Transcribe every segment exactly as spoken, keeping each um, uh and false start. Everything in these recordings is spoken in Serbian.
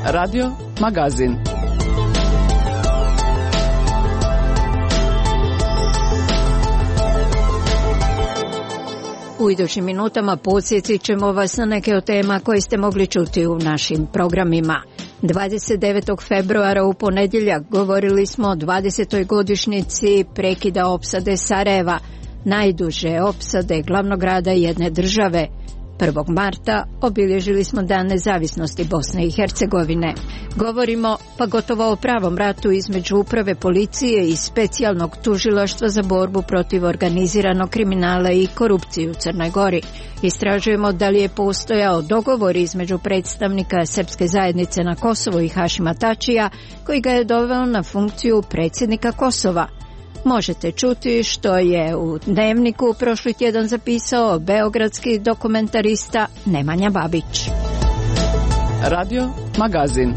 Radio Magazin. U idućim minutama podsjetit ćemo vas na neke od tema koje ste mogli čuti u našim programima. dvadeset devetog februara u ponedjeljak govorili smo o dvadesetoj godišnjici prekida opsade Sarajeva, najduže opsade glavnog grada jedne države. prvog marta obilježili smo Dan nezavisnosti Bosne i Hercegovine. Govorimo pa gotovo o pravom ratu između uprave policije i specijalnog tužilaštva za borbu protiv organiziranog kriminala i korupcije u Crnoj Gori. Istražujemo da li je postojao dogovor između predstavnika srpske zajednice na Kosovu i Hašima Tačija, koji ga je doveo na funkciju predsjednika Kosova. Možete čuti što je u Dnevniku prošli tjedan zapisao beogradski dokumentarista Nemanja Babić. Radio Magazin.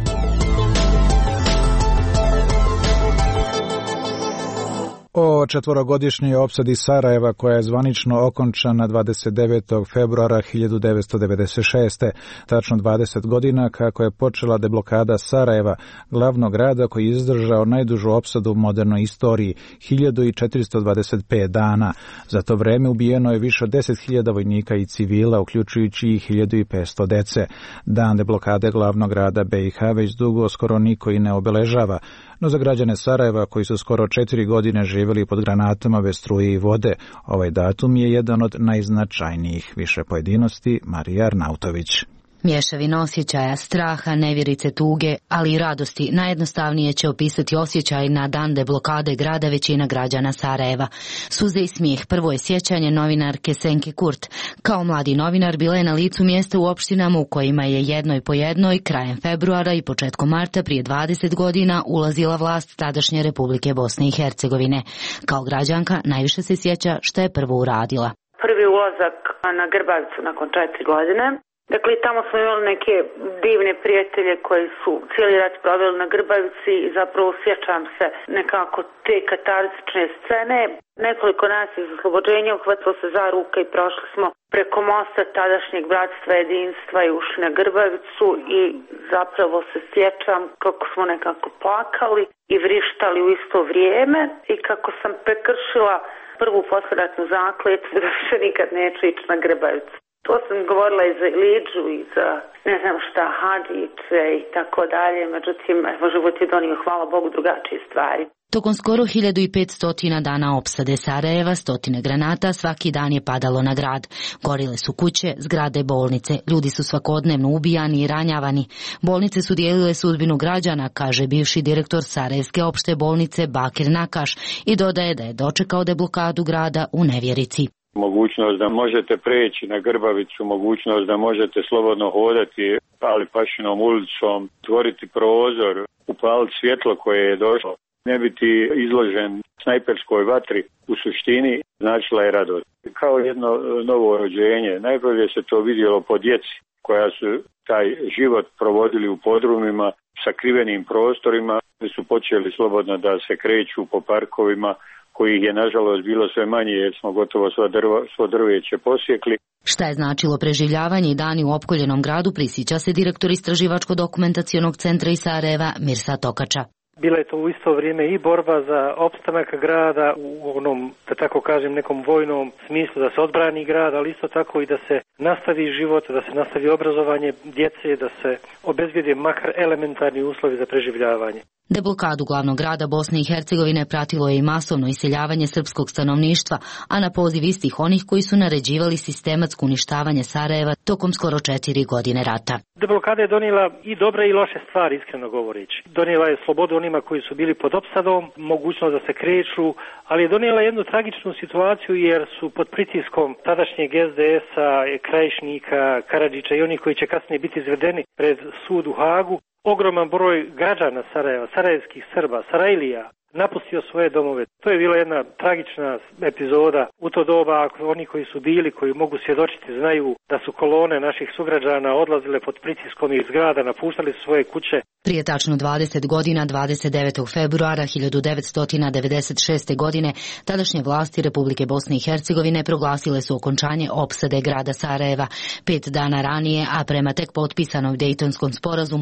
O četvorogodišnjoj opsadi Sarajeva koja je zvanično okončana dvadeset devetog februara hiljadu devetsto devedeset šeste. Tačno dvadeset godina kako je počela deblokada Sarajeva, glavnog grada koji je izdržao najdužu opsadu u modernoj istoriji, hiljadu četiristo dvadeset pet dana. Za to vreme ubijeno je više od deset hiljada vojnika i civila, uključujući i hiljadu petsto dece. Dan deblokade glavnog grada B i H već dugo skoro niko i ne obeležava, no za građane Sarajeva koji su skoro četiri godine živjeli pod granatama bez struje i vode, ovaj datum je jedan od najznačajnijih. Više pojedinosti Marija Arnautović. Mješavina osjećaja, straha, nevjerice, tuge, ali i radosti najjednostavnije će opisati osjećaj na dan deblokade grada većina građana Sarajeva. Suze i smijeh prvo je sjećanje novinarke Senke Kurt. Kao mladi novinar bila je na licu mjesta u opštinama u kojima je jednoj po jednoj krajem februara i početkom marta prije dvadeset godina ulazila vlast tadašnje Republike Bosne i Hercegovine. Kao građanka najviše se sjeća što je prvo uradila. Prvi ulazak na Grbavicu nakon četiri godine. Dakle, tamo smo imali neke divne prijatelje koji su cijeli rat proveli na Grbavici i zapravo sjećam se nekako te katarzične scene. Nekoliko nas iz oslobođenja uhvatilo se za ruke i prošli smo preko mosta tadašnjeg bratstva jedinstva i ušli na Grbavicu i zapravo se sjećam kako smo nekako plakali i vrištali u isto vrijeme i kako sam prekršila prvu posleratnu zakletvu da više nikad neću ići na Grbavicu. To sam govorila i za Iliđu i za ne znam šta, Hadžiće i tako dalje, međutim, evo, život je donio, hvala Bogu, drugačije stvari. Tokom skoro hiljadu petsto dana opsade Sarajeva, stotine granata svaki dan je padalo na grad. Gorile su kuće, zgrade, bolnice, ljudi su svakodnevno ubijani i ranjavani. Bolnice su dijelile sudbinu građana, kaže bivši direktor Sarajevske opšte bolnice Bakir Nakaš i dodaje da je dočekao deblokadu grada u nevjerici. Mogućnost da možete preći na Grbavicu, mogućnost da možete slobodno hodati ali Pašinom ulicom, tvoriti prozor, upaliti svjetlo koje je došlo, ne biti izložen snajperskoj vatri, u suštini značila je radost. Kao jedno novo rođenje, najbolje se to vidjelo po djeci koja su taj život provodili u podrumima, sakrivenim prostorima, su počeli slobodno da se kreću po parkovima, kojih je nažalost bilo sve manje jer smo gotovo svo, drvo, svo drveće posjekli. Šta je značilo preživljavanje i dani u opkoljenom gradu, prisjeća se direktor Istraživačko-dokumentacionog centra iz Sarajeva Mirsa Tokača. Bila je to u isto vrijeme i borba za opstanak grada u onom, da tako kažem, nekom vojnom smislu, da se odbrani grad, ali isto tako i da se nastavi život, da se nastavi obrazovanje djece, da se obezbijede makar elementarni uslovi za preživljavanje. Deblokadu glavnog grada Bosne i Hercegovine pratilo je i masovno iseljavanje srpskog stanovništva, a na poziv istih onih koji su naređivali sistematsko uništavanje Sarajeva tokom skoro četiri godine rata. Deblokada je donijela i dobre i loše stvari, iskreno govoreći. Donijela je slobodu onima koji su bili pod opsadom, mogućnost da se kreću, ali je donijela jednu tragičnu situaciju jer su pod pritiskom tadašnjeg S D S-a, Krajišnika, Karadžića i onih koji će kasnije biti izvedeni pred sud u Hagu, ogroman broj građana Sarajeva, sarajevskih Srba, Sarajlija, napustio svoje domove. To je bila jedna tragična epizoda u to doba. Ako oni koji su bili, koji mogu svjedočiti, znaju da su kolone naših sugrađana odlazile pod pritiskom iz zgrada, napuštali svoje kuće. Prije tačno dvadeset godina, dvadeset devetog februara hiljadu devetsto devedeset šeste. godine, tadašnje vlasti Republike Bosne i Hercegovine proglasile su okončanje opsade grada Sarajeva. Pet dana ranije, a prema tek potpisanom Dejtonskom sporazumu,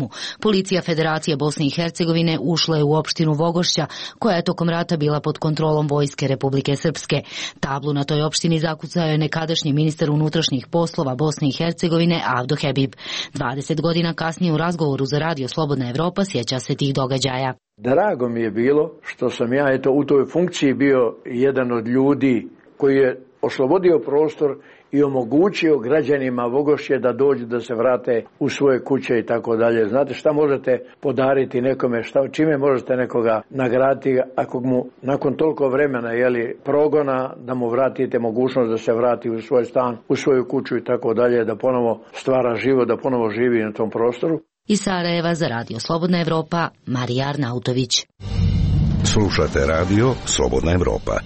Policija Federacije Bosne i Hercegovine ušla je u opštinu Vogošća, koja je tokom rata bila pod kontrolom vojske Republike Srpske. Tablu na toj opštini zakucao je nekadašnji ministar unutrašnjih poslova Bosne i Hercegovine Avdo Hebib. dvadeset godina kasnije u razgovoru za Radio Slobodna Evropa sjeća se tih događaja. Drago mi je bilo što sam ja eto u toj funkciji bio jedan od ljudi koji je oslobodio prostor i omogućio građanima Vogošće da dođu, da se vrate u svoje kuće i tako dalje. Znate šta možete podariti nekome, šta, čime možete nekoga nagraditi ako mu nakon toliko vremena jeli, progona da mu vratite mogućnost da se vrati u svoj stan, u svoju kuću i tako dalje, da ponovo stvara život, da ponovo živi na tom prostoru. Iz Sarajeva za Radio Slobodna Evropa, Marija Arnautović. Slušate Radio Slobodna Evropa.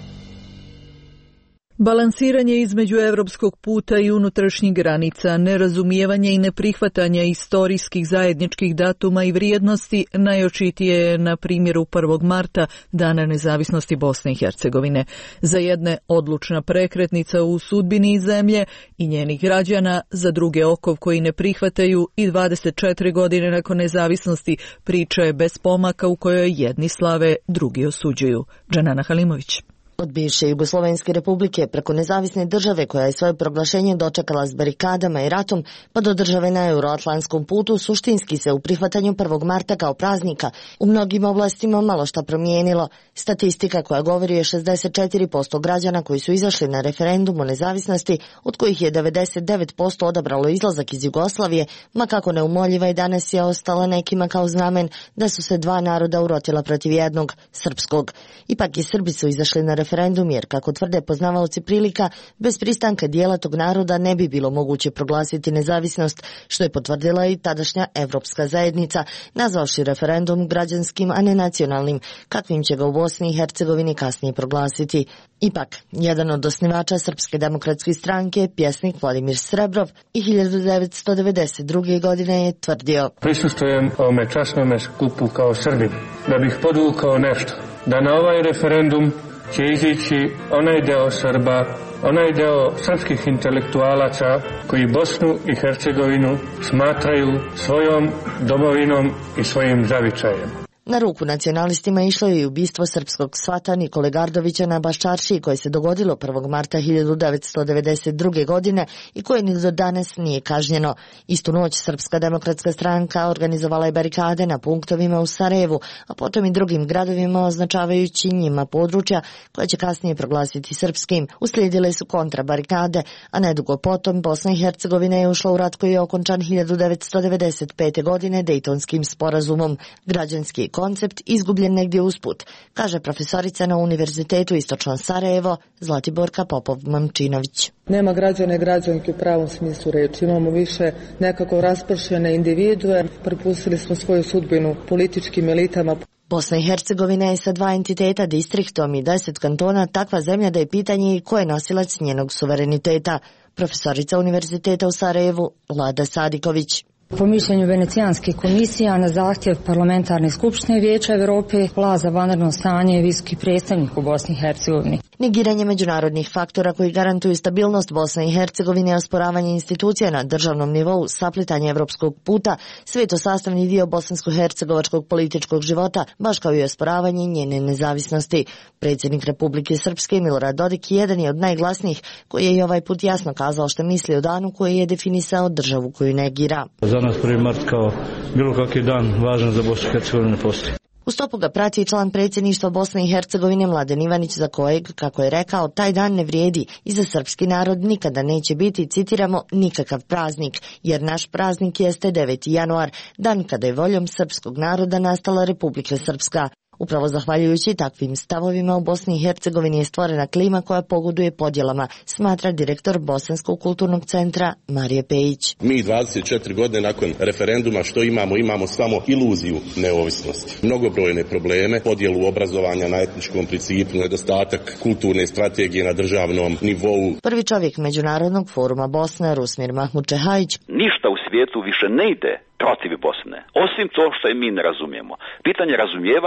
Balansiranje između evropskog puta i unutrašnjih granica, nerazumijevanje i neprihvatanje istorijskih zajedničkih datuma i vrijednosti najočitije je na primjeru prvog marta, Dana nezavisnosti Bosne i Hercegovine. Za jedne odlučna prekretnica u sudbini zemlje i njenih građana, za druge okov koji ne prihvataju i dvadeset četiri godine nakon nezavisnosti priča je bez pomaka u kojoj jedni slave, drugi osuđuju. Džanana Halimović. Od bivše Jugoslovenske republike preko nezavisne države koja je svoje proglašenje dočekala s barikadama i ratom, pa do države na euroatlantskom putu, suštinski se u prihvatanju prvog marta kao praznika u mnogim oblastima malo šta promijenilo. Statistika koja govori je šezdeset četiri posto građana koji su izašli na referendum o nezavisnosti, od kojih je devedeset devet posto odabralo izlazak iz Jugoslavije, ma kako neumoljiva i danas je ostala nekima kao znamen da su se dva naroda urotila protiv jednog, srpskog. Ipak i Srbi su izašli na referendum jer, kako tvrde poznavaoci prilika, bez pristanka dijela tog naroda ne bi bilo moguće proglasiti nezavisnost, što je potvrdila i tadašnja Evropska zajednica, nazvavši referendum građanskim, a ne nacionalnim, kakvim će ga u Bosni i Hercegovini kasnije proglasiti. Ipak, jedan od osnivača Srpske demokratske stranke, pjesnik Vladimir Srebrov, i hiljadu devetsto devedeset druge. godine je tvrdio: Prisustvujem ovome časnome skupu kao Srbin, da bih podvukao nešto, da na ovaj referendum će izići onaj deo Srba, onaj deo srpskih intelektualaca koji Bosnu i Hercegovinu smatraju svojom domovinom i svojim zavičajem. Na ruku nacionalistima išlo je i ubistvo srpskog svata Nikole Gardovića na Baščaršiji, koje se dogodilo prvog marta hiljadu devetsto devedeset druge. godine i koje ni do danas nije kažnjeno. Istu noć Srpska demokratska stranka organizovala je barikade na punktovima u Sarajevu, a potom i drugim gradovima, označavajući njima područja koja će kasnije proglasiti srpskim. Uslijedile su kontrabarikade, a nedugo potom Bosna i Hercegovina je ušla u rat koji je okončan hiljadu devetsto devedeset pete. godine Dejtonskim sporazumom. Građanski koncept izgubljen negdje usput, kaže profesorica na Univerzitetu Istočno Sarajevo Zlatiborka Popov-Mamčinović. Nema građane građanke u pravom smislu reči. Imamo više nekako raspršene individue. Prepustili smo svoju sudbinu političkim elitama. Bosna i Hercegovina je sa dva entiteta, distriktom i deset kantona, takva zemlja da je pitanje i ko je nosilac njenog suvereniteta. Profesorica Univerziteta u Sarajevu Lada Sadiković. Po mišljenju Venecijanske komisije, na zahtjev Parlamentarne skupštine Vijeća Europe, vlast za vanredno stanje je visoki predstavnik u Bosni i Hercegovini. Negiranje međunarodnih faktora koji garantuju stabilnost Bosne i Hercegovine, osporavanje institucija na državnom nivou, saplitanje evropskog puta, sve je to sastavni dio bosansko-hercegovačkog političkog života, baš kao i osporavanje njene nezavisnosti. Predsjednik Republike Srpske Milorad Dodik jedan je od najglasnijih koji je i ovaj put jasno kazao što misli o danu koji je definisao državu koju negira. Za nas prvi mart kao bilo kakvi dan važan za Bosnu i Hercegovinu ne postoji. U stopu ga prati i član predsjedništva Bosne i Hercegovine Mladen Ivanić, za kojeg, kako je rekao, taj dan ne vrijedi i za srpski narod nikada neće biti, citiramo, nikakav praznik, jer naš praznik jeste deveti januar, dan kada je voljom srpskog naroda nastala Republika Srpska. Upravo zahvaljujući takvim stavovima u Bosni i Hercegovini je stvorena klima koja pogoduje podjelama, smatra direktor Bosanskog kulturnog centra Marije Pejić. Mi dvadeset četiri godine nakon referenduma što imamo? Imamo samo iluziju neovisnosti. Mnogobrojne probleme, podjelu obrazovanja na etničkom principu, nedostatak kulturne strategije na državnom nivou. Prvi čovjek Međunarodnog foruma Bosne, Rusmir Mahmud Čehajić. Ništa u svijetu više ne ide protiv Bosne, osim to što i mi ne razumijemo. Pitanje razumijevanja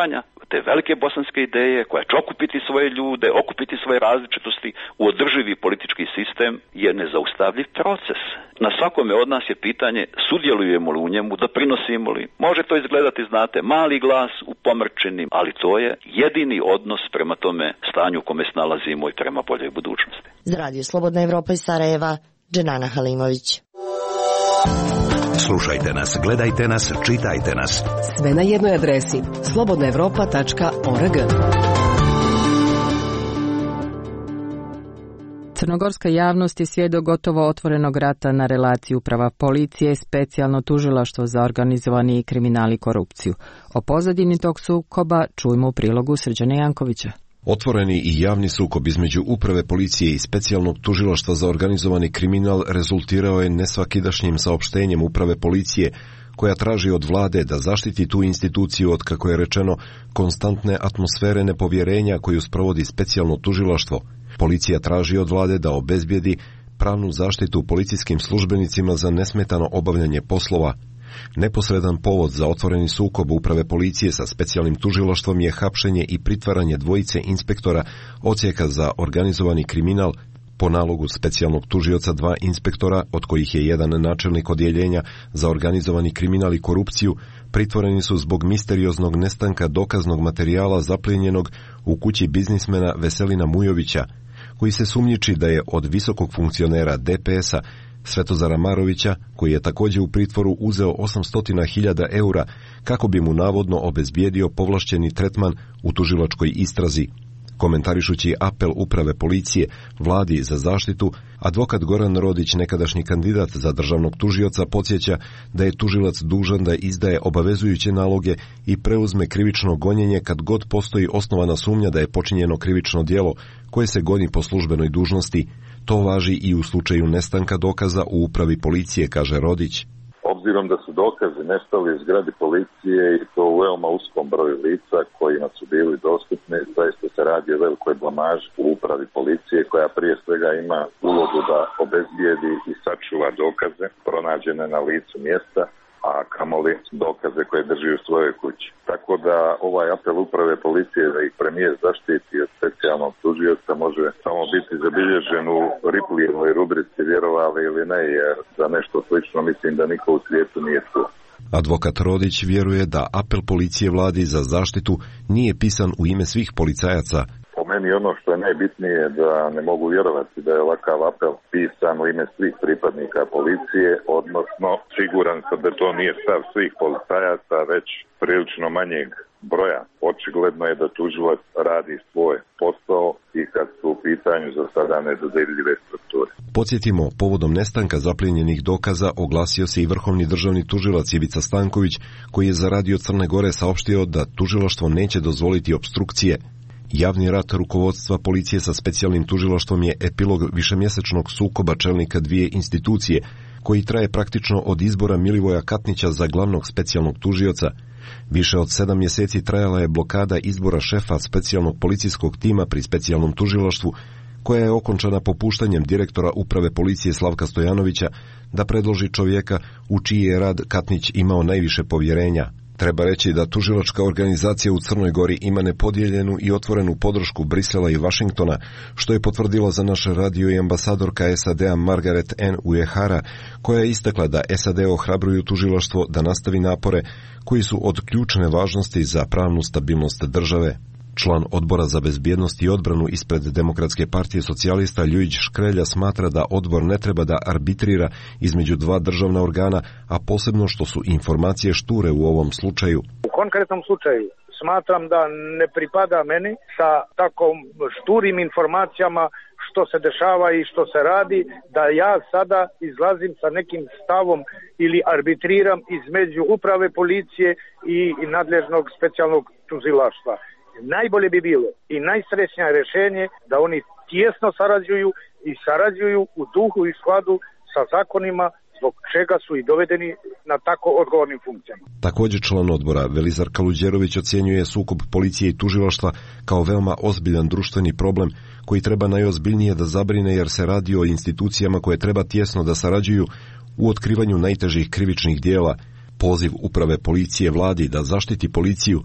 te velike bosanske ideje koja će okupiti svoje ljude, okupiti svoje različitosti u održivi politički sistem je nezaustavljiv proces. Na svakome od nas je pitanje sudjelujemo li u njemu, doprinosimo li. Može to izgledati, znate, mali glas u pomrčenim, ali to je jedini odnos prema tome stanju u kome se nalazimo i prema boljoj budućnosti. Za Radio Slobodna Evropa iz Sarajeva, Dženana Halimović. Slušajte nas, gledajte nas, čitajte nas. Sve na jednoj adresi slobodna evropa tačka org. Crnogorska javnost je svjedok gotovo otvorenog rata na relaciji uprava policije, specijalno tužilaštvo za organizovani kriminal i korupciju. O pozadini tog sukoba čujmo u prilogu Srđana Jankovića. Otvoreni i javni sukob između uprave policije i specijalnog tužilaštva za organizovani kriminal rezultirao je nesvakidašnjim saopštenjem uprave policije, koja traži od vlade da zaštiti tu instituciju od, kako je rečeno, konstantne atmosfere nepovjerenja koju sprovodi specijalno tužilaštvo. Policija traži od vlade da obezbijedi pravnu zaštitu policijskim službenicima za nesmetano obavljanje poslova. Neposredan povod za otvoreni sukob uprave policije sa specijalnim tužilaštvom je hapšenje i pritvaranje dvojice inspektora odsjeka za organizovani kriminal. Po nalogu specijalnog tužioca dva inspektora, od kojih je jedan načelnik odjeljenja za organizovani kriminal i korupciju, pritvoreni su zbog misterioznog nestanka dokaznog materijala zaplijenjenog u kući biznismena Veselina Mujovića, koji se sumnjiči da je od visokog funkcionera D P S-a Svetozara Marovića, koji je također u pritvoru uzeo osamsto hiljada eura kako bi mu navodno obezbijedio povlašćeni tretman u tužilačkoj istrazi. Komentarišući apel uprave policije vladi za zaštitu, advokat Goran Rodić, nekadašnji kandidat za državnog tužioca, podsjeća da je tužilac dužan da izdaje obavezujuće naloge i preuzme krivično gonjenje kad god postoji osnovana sumnja da je počinjeno krivično djelo koje se goni po službenoj dužnosti. To važi i u slučaju nestanka dokaza u upravi policije, kaže Rodić. Obzirom da su dokazi nestali u zgradi policije i to u veoma uskom broju lica kojima su bili dostupni, zaista se radi o velikoj blamaži u upravi policije koja prije svega ima ulogu da obezbijedi i sačuva dokaze pronađene na licu mjesta, a kamoli dokaze koje drži u svojoj kući. Tako da ovaj apel uprave policije da ih premijer zaštiti od specijalnog tužioca može samo biti zabilježen u Riplijevoj rubrici vjerovali ili ne, jer za nešto slično mislim da niko u svijetu nije tu. Advokat Rodić vjeruje da apel policije vladi za zaštitu nije pisan u ime svih policajaca. Po meni ono što je najbitnije da ne mogu vjerovati da je ovakav apel pisan u ime svih pripadnika policije, odnosno siguran sam da to nije stav svih policajaca, već prilično manjeg broja. Očigledno je da tužilac radi svoj posao i kad su u pitanju za sada nedodirljive strukture. Podsjetimo, povodom nestanka zaplijenjenih dokaza oglasio se i vrhovni državni tužilac Ivica Stanković, koji je za Radio Crne Gore saopštio da tužilaštvo neće dozvoliti opstrukcije. Javni rat rukovodstva policije sa specijalnim tužilaštvom je epilog višemjesečnog sukoba čelnika dvije institucije, koji traje praktično od izbora Milivoja Katnića za glavnog specijalnog tužioca. Više od sedam mjeseci trajala je blokada izbora šefa specijalnog policijskog tima pri specijalnom tužilaštvu, koja je okončana popuštanjem direktora uprave policije Slavka Stojanovića da predloži čovjeka u čiji je rad Katnić imao najviše povjerenja. Treba reći da tužilačka organizacija u Crnoj Gori ima nepodijeljenu i otvorenu podršku Brisela i Vašingtona, što je potvrdila za naš radio i ambasadorka S A D-a Margaret N. Uehara, koja je istakla da S A D ohrabruju tužilaštvo da nastavi napore koji su od ključne važnosti za pravnu stabilnost države. Član odbora za bezbjednost i odbranu ispred Demokratske partije socijalista Ljujić Škrelja smatra da odbor ne treba da arbitrira između dva državna organa, a posebno što su informacije šture u ovom slučaju. U konkretnom slučaju smatram da ne pripada meni sa takom šturim informacijama što se dešava i što se radi, da ja sada izlazim sa nekim stavom ili arbitriram između uprave policije i nadležnog specijalnog tužilaštva. Najbolje bi bilo i najsrećnije rješenje da oni tijesno sarađuju i sarađuju u duhu i skladu sa zakonima zbog čega su i dovedeni na tako odgovornim funkcijama. Također član odbora Velizar Kaluđerović ocjenjuje sukob policije i tužilaštva kao veoma ozbiljan društveni problem koji treba najozbiljnije da zabrine jer se radi o institucijama koje treba tijesno da sarađuju u otkrivanju najtežih krivičnih dijela. Poziv uprave policije vladi da zaštiti policiju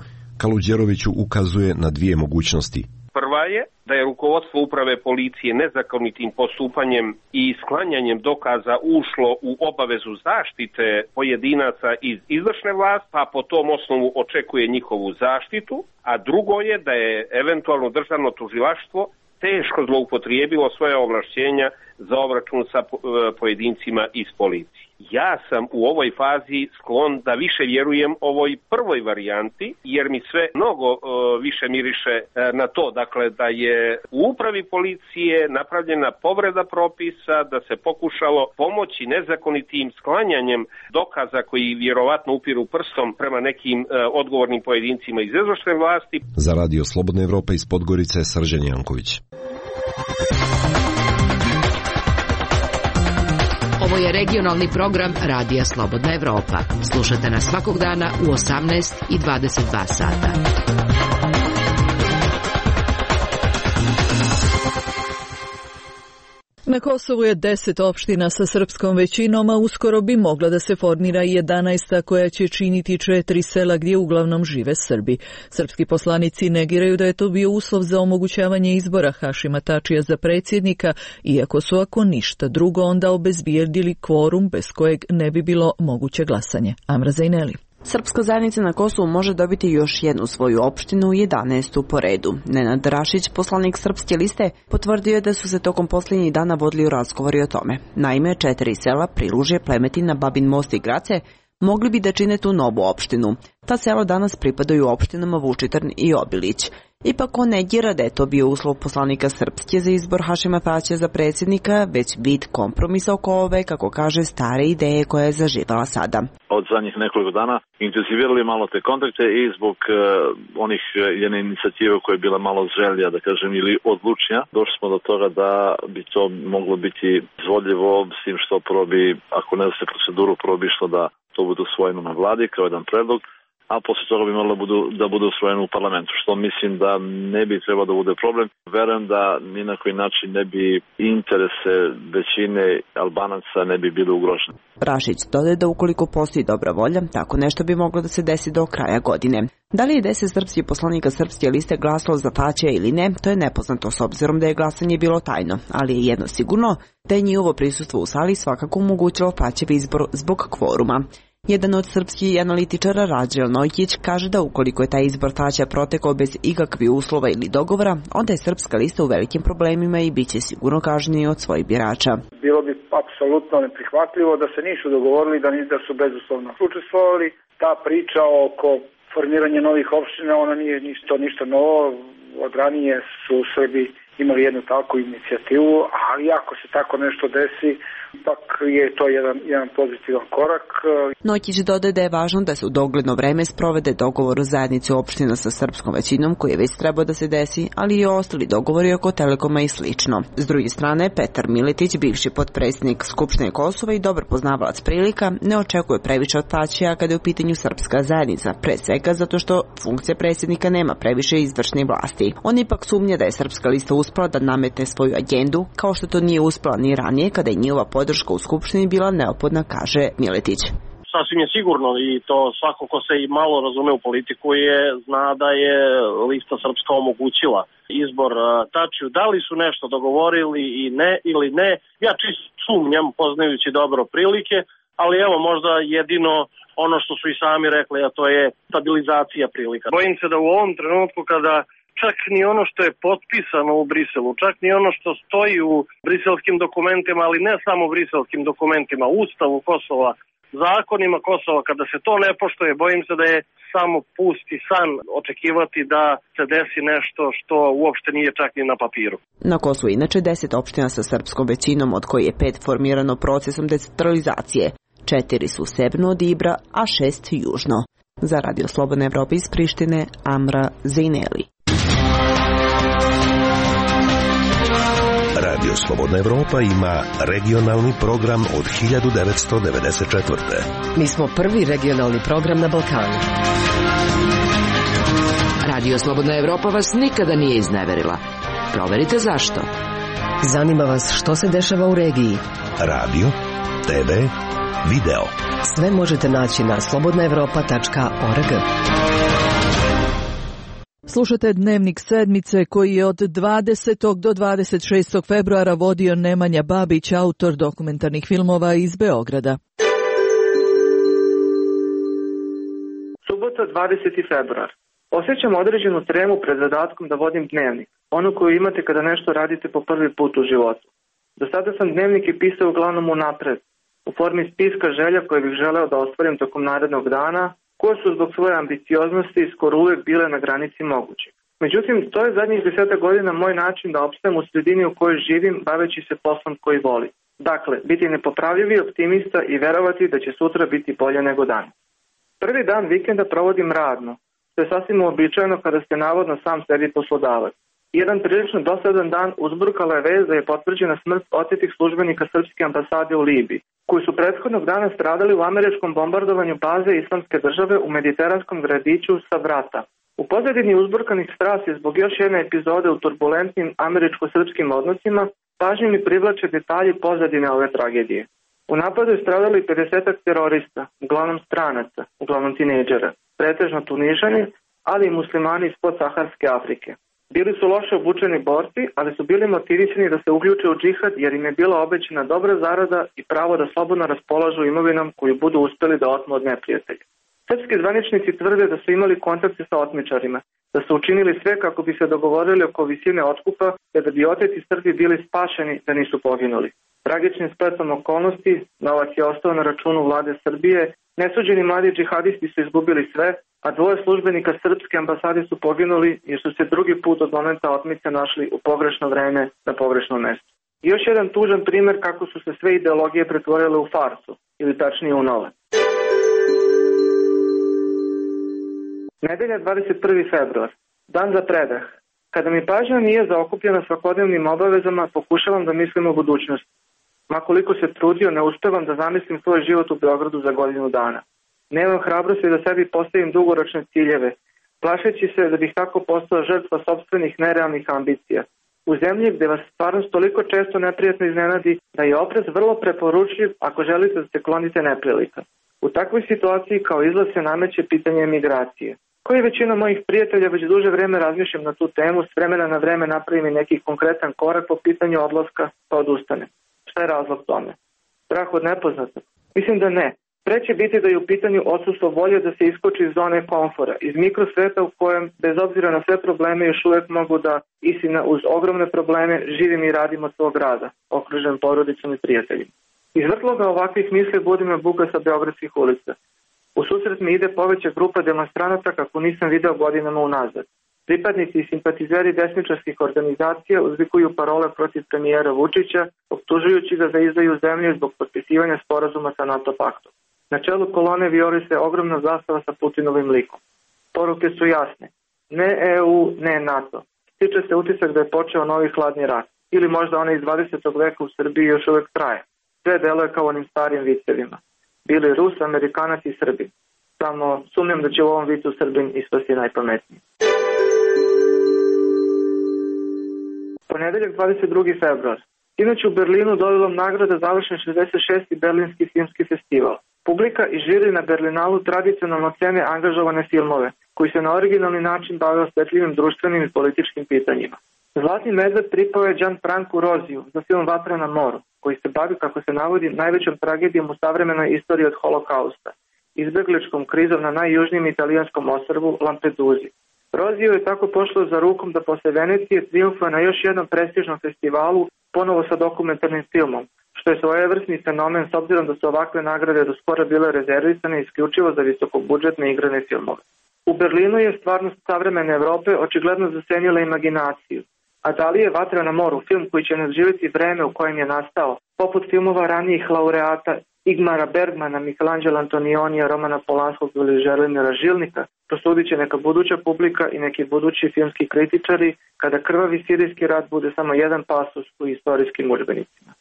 Kaluđeroviću ukazuje na dvije mogućnosti. Prva je da je rukovodstvo uprave policije nezakonitim postupanjem i sklanjanjem dokaza ušlo u obavezu zaštite pojedinaca iz izvršne vlasti, pa po tom osnovu očekuje njihovu zaštitu, a drugo je da je eventualno državno tužilaštvo teško zloupotrijebilo svoje ovlašćenja za obračun sa pojedincima iz policije. Ja sam u ovoj fazi sklon da više vjerujem ovoj prvoj varijanti, jer mi sve mnogo uh, više miriše uh, na to, dakle da je u upravi policije napravljena povreda propisa, da se pokušalo pomoći nezakonitim sklanjanjem dokaza koji vjerovatno upiru prstom prema nekim uh, odgovornim pojedincima iz izvršne vlasti. Za Radio Slobodna Evropa iz Podgorice, Srđan Janković. Ovo je regionalni program Radija Slobodna Evropa. Slušate nas svakog dana u osamnaest i dvadeset dva sata. Na Kosovu je deset opština sa srpskom većinom, a uskoro bi mogla da se formira i jedanaesta koja će činiti četiri sela gdje uglavnom žive Srbi. Srpski poslanici negiraju da je to bio uslov za omogućavanje izbora Hašima Tačija za predsjednika, iako su ako ništa drugo onda obezbijedili kvorum bez kojeg ne bi bilo moguće glasanje. Amra Zajneli. Srpska zajednica na Kosovu može dobiti još jednu svoju opštinu, jedanaestu po redu. Nenad Rašić, poslanik Srpske liste, potvrdio je da su se tokom posljednjih dana vodili razgovori o tome. Naime, četiri sela Prilužje, Plemetina, Babin Most i Grace mogli bi da čine tu novu opštinu. Ta sela danas pripadaju opštinama Vučitrn i Obilić. Ipak on negira da je to bio uslov poslanika Srpske za izbor Hašima Tačija za predsjednika, već vid kompromisa oko ove, kako kaže, stare ideje koja je zaživala sada. Od zadnjih nekoliko dana intenzivirali malo te kontakte i zbog uh, onih jedne inicijative koja je bila malo želja, da kažem, ili odlučnja, došli smo do toga da bi to moglo biti izvodljivo, s tim što prvo bi, ako ne da se proceduru, prvo bi išlo da to bude usvojeno na vladi kao jedan predlog, a poslije toga bi moralo budu, da bude usvojeno u parlamentu, što mislim da ne bi trebalo da bude problem. Verujem da ni na koji način ne bi interese većine Albanaca ne bi bili ugroženi. Rašić dodaje da ukoliko postoji dobra volja, tako nešto bi moglo da se desi do kraja godine. Da li je deset srpskih poslanika Srpske liste glasalo za Tačija ili ne, to je nepoznato s obzirom da je glasanje bilo tajno, ali je jedno sigurno da je njihovo prisustvo u sali svakako omogućilo Tačev izbor zbog kvoruma. Jedan od srpskih analitičara, Radžel Nojkić, kaže da ukoliko je taj izbor Tačija protekao bez ikakvih uslova ili dogovora, onda je Srpska lista u velikim problemima i bit će sigurno kažnjeni od svojih birača. Bilo bi apsolutno neprihvatljivo da se nisu dogovorili, da, da su bezuslovno učestvovali. Ta priča oko formiranja novih opština, ona nije ništa, ništa novo. Od ranije su Srbi imali jednu takvu inicijativu, ali ako se tako nešto desi, ipak je to jedan, jedan pozitivan korak. Noćić dodaje da je važno da se u dogledno vreme sprovede dogovor o zajednici opština sa srpskom većinom, koji je već trebao da se desi, ali i ostali dogovori oko Telekoma i slično. S druge strane, Petar Miletić, bivši potpredsjednik Skupštine Kosova i dobar poznavalac prilika, ne očekuje previše od Tačija kada je u pitanju srpska zajednica, pre svega zato što funkcija predsjednika nema previše izvršne vlasti. On ipak sumnja da je Srpska lista uspela da nametne svoju agendu, kao što to nije uspela ni ranije kada je njihova podrška u Skupštini bila neophodna, kaže Miletić. Sasvim je sigurno i to svako ko se i malo razume u politiku je zna da je lista Srpska omogućila izbor Tačiju. Da li su nešto dogovorili i ne ili ne, ja čisto sumnjam poznajući dobro prilike, ali evo možda jedino ono što su i sami rekli, a to je stabilizacija prilika. Bojim se da u ovom trenutku kada čak ni ono što je potpisano u Briselu, čak ni ono što stoji u briselskim dokumentima, ali ne samo u briselskim dokumentima, Ustavu Kosova, zakonima Kosova, kada se to ne poštuje, bojim se da je samo pusti san očekivati da se desi nešto što uopšte nije čak ni na papiru. Na Kosovu inače deset opština sa srpskom većinom, od koji je pet formirano procesom decentralizacije. Četiri su severno od Ibra, a šest južno. Za Radio Slobodna Evropa iz Prištine, Amra Zajneli. Radio Slobodna Evropa ima regionalni program od hiljadu devetsto devedeset četvrte. Mi smo prvi regionalni program na Balkanu. Radio Slobodna Evropa vas nikada nije izneverila. Proverite zašto. Zanima vas što se dešava u regiji. Radio, te ve, video. Sve možete naći na slobodna evropa tačka org. Slušate Dnevnik sedmice koji je od dvadesetog do dvadeset šestog februara vodio Nemanja Babić, autor dokumentarnih filmova iz Beograda. Subota, dvadeseti februar. Osjećam određenu tremu pred zadatkom da vodim dnevnik, onu koju imate kada nešto radite po prvi put u životu. Do sada sam dnevnike pisao uglavnom unapred, u formi spiska želja koje bih želeo da ostvarim tokom narednog dana, koje su zbog svoje ambicioznosti skoro uvijek bile na granici mogućeg. Međutim, to je zadnjih deseta godina moj način da opstajem u sredini u kojoj živim, baveći se poslom koji volim. Dakle, biti nepopravljivi optimista i verovati da će sutra biti bolje nego danas. Prvi dan vikenda provodim radno, što je sasvim uobičajeno kada ste navodno sam sebi poslodavac. Jedan prilično dosadan dan uzburkala je vez da je potvrđena smrt otetih službenika srpske ambasade u Libiji, koji su prethodnog dana stradali u američkom bombardovanju baze Islamske države u mediteranskom gradiću Sabrata. U pozadini uzburkanih strasti zbog još jedne epizode u turbulentnim američko-srpskim odnosima, pažnju mi privlače detalji pozadine ove tragedije. U napadu je stradali pedesetak terorista, uglavnom stranaca, uglavnom tinejdžera, pretežno Tunižani, ali i muslimani iz podsaharske Afrike. Bili su loše obučeni borci, ali su bili motivisani da se uključe u džihad jer im je bila obećana dobra zarada i pravo da slobodno raspolažu imovinom koju budu uspeli da otmu od neprijatelja. Srpski zvaničnici tvrde da su imali kontakte sa otmičarima, da su učinili sve kako bi se dogovorili oko visine otkupa, te da bi oteti Srbi bili spašeni da nisu poginuli. Tragičnim spletom okolnosti, novac je ostao na računu vlade Srbije, nesuđeni mladi džihadisti su izgubili sve, a dvoje službenika srpske ambasade su poginuli jer su se drugi put od momenta otmice našli u pogrešno vreme na pogrešnom mestu. I još jedan tužan primjer kako su se sve ideologije pretvorile u farsu, ili tačnije u nove. Nedelja, dvadeset prvi februar. Dan za predah. Kada mi pažnja nije zaokupljena svakodnevnim obavezama, pokušavam da mislim o budućnosti. Makoliko se trudio, ne uspevam da zamislim svoj život u Beogradu za godinu dana. Nemam hrabrosti da sebi postavim dugoročne ciljeve, plašeći se da bih tako postao žrtva sopstvenih nerealnih ambicija. U zemlji gde vas stvarnost toliko često neprijatno iznenadi da je oprez vrlo preporučljiv ako želite da se klonite neprilika. U takvoj situaciji kao izlaz se nameće pitanje emigracije. Koji većina mojih prijatelja već duže vreme razmišljam na tu temu, s vremena na vreme napravim i neki konkretan korak po pitanju odlaska, pa odustane. Šta je razlog tome? Strah od nepoznatog? Mislim da ne. Preće biti da je u pitanju odsustvo volje da se iskoči iz zone komfora, iz mikrosveta u kojem, bez obzira na sve probleme, još uvijek mogu da, istina uz ogromne probleme, živim i radim od svog rada, okružen porodicom i prijateljima. Iz vrtloga ovakvih misli budi me buka sa beogradskih ulica. U susret mi ide poveća grupa demonstranata kako nisam video godinama unazad. Pripadnici i simpatizeri desničarskih organizacija uzvikuju parole protiv premijera Vučića, optužujući ga za izdaju zemlje zbog potpisivanja sporazuma sa NATO paktom. Na čelu kolone vijori se ogromna zastava sa Putinovim likom. Poruke su jasne. Ne E U, ne NATO. Stiče se utisak da je počeo novi hladni rat. Ili možda onaj iz dvadesetog veka u Srbiji još uvek traje. Sve deluje kao onim starim vicevima. Bili Rus, Amerikanac i Srbin. Samo sumnjam da će u ovom vicu Srbin ispasti najpametniji. Ponedeljak, dvadeset drugi februar. Inače u Berlinu dodelom nagrada završen šezdeset šesti Berlinski filmski festival. Publika i žiri na Berlinalu tradicionalno cene angažovane filmove, koji se na originalni način bave osvetljivim društvenim i političkim pitanjima. Zlatni medved pripao je Gianfrancu Roziju za film Vatra na moru, koji se bavi, kako se navodi, najvećom tragedijom u savremenoj istoriji od holokausta, izbegličkom krizom na najjužnijem italijanskom ostrvu Lampeduzi. Roziju je tako pošlo za rukom da posle Venecije triumfuje na još jednom prestižnom festivalu, ponovo sa dokumentarnim filmom, što je svojevrsni fenomen s obzirom da su ovakve nagrade do skora bile rezervisane isključivo za visokobudžetne igrane filmove. U Berlinu je stvarnost savremene Evrope očigledno zasenila imaginaciju. A da li je Vatra na moru, film koji će nadživjeti vreme u kojem je nastao, poput filmova ranijih laureata Igmara Bergmana, Michelangela Antonionija, Romana Polanskog ili Želimira Žilnika, prosudit će neka buduća publika i neki budući filmski kritičari kada krvavi sirijski rat bude samo jedan pasus u istorijskim udžbenicima.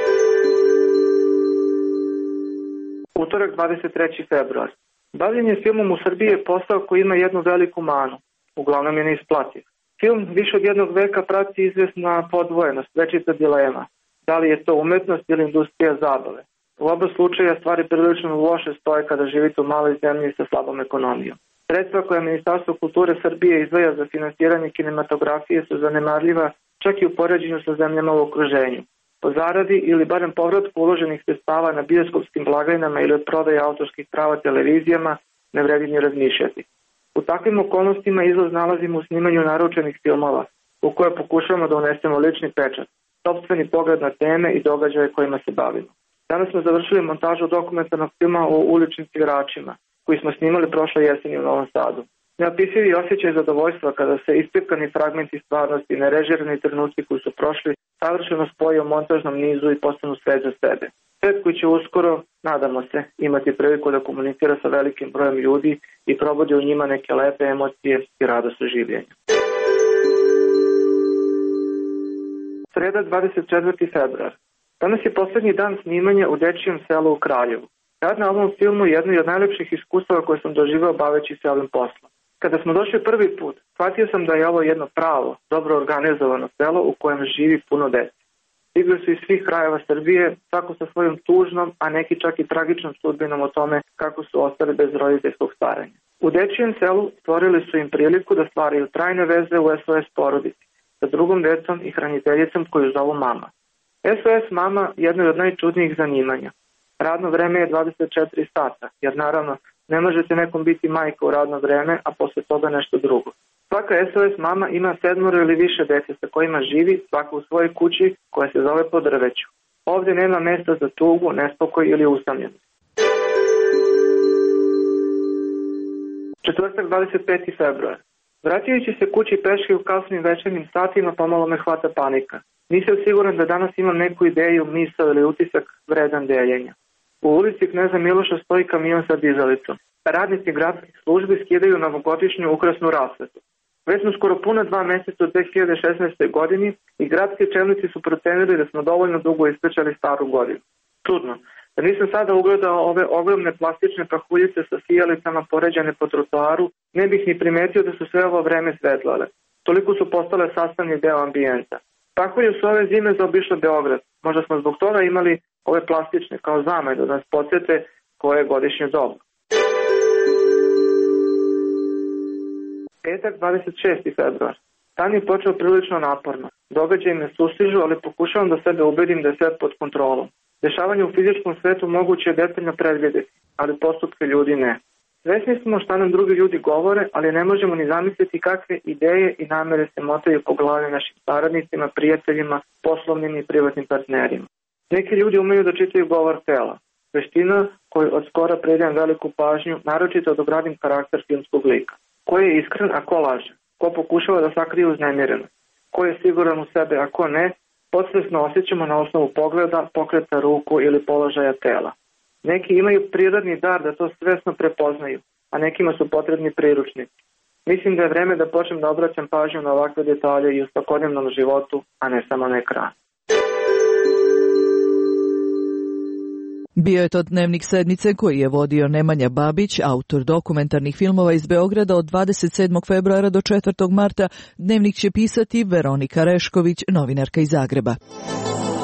Utorak, dvadeset treći februar. Bavljenje filmom u Srbiji je posao koji ima jednu veliku manu. Uglavnom je neisplativ. Film više od jednog veka prati izvesna podvojenost, večita dilema. Da li je to umetnost ili industrija zabave? U oba slučaja stvari prilično loše stoje kada živite u maloj zemlji sa slabom ekonomijom. Sredstva koja Ministarstvo kulture Srbije izdvaja za finansiranje kinematografije su zanemarljiva čak i u poređenju sa zemljama u okruženju. Po zaradi ili barem povratku uloženih sredstava na bioskopskim blagajnama ili od prodaje autorskih prava televizijama ne vredi ni razmišljati. U takvim okolnostima izlaz nalazimo u snimanju naručenih filmova, u koje pokušavamo da unesemo lični pečat, sopstveni pogled na teme i događaje kojima se bavimo. Danas smo završili montažu dokumentarnog filma o uličnim sviračima, koji smo snimali prošle jeseni u Novom Sadu. Neopisivi osjećaj zadovoljstva kada se ispipkani fragmenti stvarnosti i nerežirani trenuci koji su prošli savršeno spoje u montažnom nizu i postanu svet za sebe. Svet koji će uskoro, nadamo se, imati priliku da komunicira sa velikim brojem ljudi i probudi u njima neke lepe emocije i radost življenja. Sreda, dvadeset četvrti februar. Danas je poslednji dan snimanja u Dečijem selu u Kraljevu. Rad na ovom filmu je jedno od najlepših iskustava koje sam doživao baveći se ovim poslom. Kada smo došli prvi put, shvatio sam da je ovo jedno pravo, dobro organizovano selo u kojem živi puno dece. Stigli su iz svih krajeva Srbije, svako sa svojom tužnom, a neki čak i tragičnom sudbinom o tome kako su ostali bez roditeljskog staranja. U Dečijem selu stvorili su im priliku da stvaraju trajne veze u S O S porodici, sa drugom decom i hraniteljicom koju zovu mama. S O S mama jedno je od najčudnijih zanimanja. Radno vreme je dvadeset četiri sata, jer naravno ne možete nekom biti majka u radno vreme, a posle toga nešto drugo. Svaka S O S mama ima sedmoro ili više dece sa kojima živi, svaka u svojoj kući koja se zove po drveću. Ovdje nema mesta za tugu, nespokoj ili usamljenost. Četvrtak, dvadeset peti februar. Vraćajući se kući peške u kasnim večernjim satima, pomalo me hvata panika. Nisam siguran da danas imam neku ideju, misao ili utisak vredan deljenja. U ulici Kneza Miloša stoji kamion sa dizalicom. Radnici gradskih službi skidaju novogodišnju ukrasnu rasvetu. Već smo skoro puna dva meseca u dve hiljade šesnaestoj godini i gradski čelnici su procenili da smo dovoljno dugo ispričali staru godinu. Čudno, da nisam sada ugledao ove ogromne plastične pahuljice sa sijalicama poređane po trotoaru, ne bih ni primetio da su sve ovo vreme svetlale. Toliko su postale sastavni deo ambijenta. Pahulje su ove zime zaobišle Beograd. Možda smo zbog toga imali ove plastične kao zamaj da nas podsjete koje je godišnje doba. Petak, dvadeset šesti februar. Dan je počeo prilično naporno. Događaji me sustižu, ali pokušavam da sebe ubedim da je sve pod kontrolom. Dešavanje u fizičkom svetu moguće je detaljno predvidjeti, ali postupke ljudi ne. Svesni smo šta nam drugi ljudi govore, ali ne možemo ni zamisliti kakve ideje i namere se motaju po glavi našim saradnicima, prijateljima, poslovnim i privatnim partnerima. Neki ljudi umeju da čitaju govor tela, veština koju od skora predajem veliku pažnju, naročito da obradim karakter filmskog lika. Ko je iskren, a ko laže? Ko pokušava da sakrije uznemirenost? Ko je siguran u sebe, a ko ne? Podsvesno osjećamo na osnovu pogleda, pokreta ruku ili položaja tela. Neki imaju prirodni dar da to svesno prepoznaju, a nekima su potrebni priručnici. Mislim da je vreme da počnem da obraćam pažnju na ovakve detalje i u svakodnevnom životu, a ne samo na ekranu. Bio je to dnevnik sedmice koji je vodio Nemanja Babić, autor dokumentarnih filmova iz Beograda od dvadeset sedmog februara do četvrtog marta. Dnevnik će pisati Veronika Rešković, novinarka iz Zagreba.